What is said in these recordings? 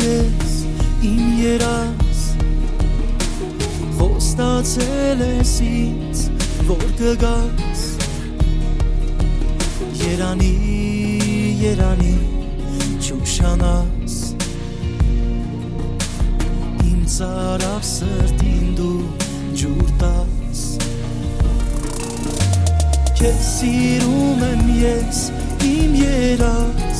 ես իմ երաս խոստացել ես ինձ որ կգաս երանի երանի չուշանաս իմ ծարավ սրտին դու ջուր տաս քեզ սիրում եմ ես իմ երաս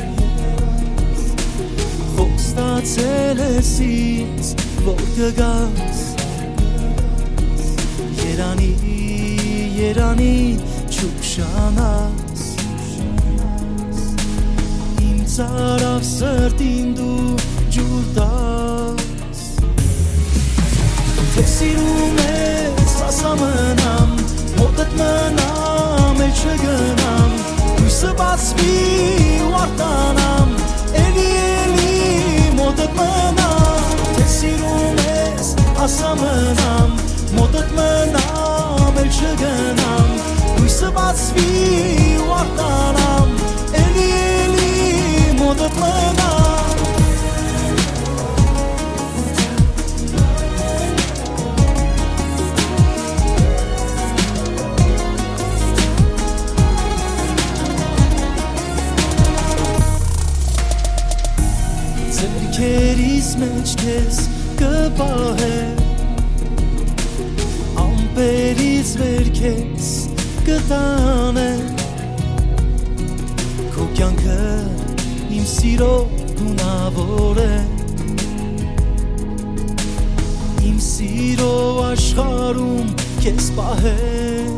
խոստացել ես ինձ որ կգաս երանի երանի չուշանաս իմ ծարավ սրտին դու ջուր տաս թե սիրում ես ասա մնամ մոտդ մնամ էլ չգնամ հույսը բացվի ու արտանամ էլի մոտդ մնամ թե սիրում ես ասա մնամ մոտդ մնամ էլ չգնամ հույսը բացվի ու արտանամ էլի մոտդ մնամ ձեռքերիս մեջ քեզ կպահեմ ամպերից վեր քեզ կտանեմ քո կյանքը իմ սիրո գունավոր է իմ սիրո աշխարհում քեզ պահեմ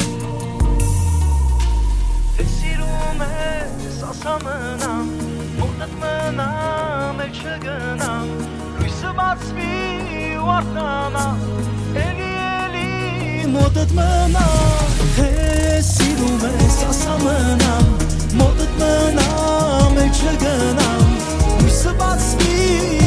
թե սիրում ես ասա մնամ մոտդ մնամ էլ չգնամ հույսը բացվի ու արտանամ էլի մոտդ մնամ թե սիրում ես ասա մնամ մոտդ մնամ էլ չգնամ հույսը բացվի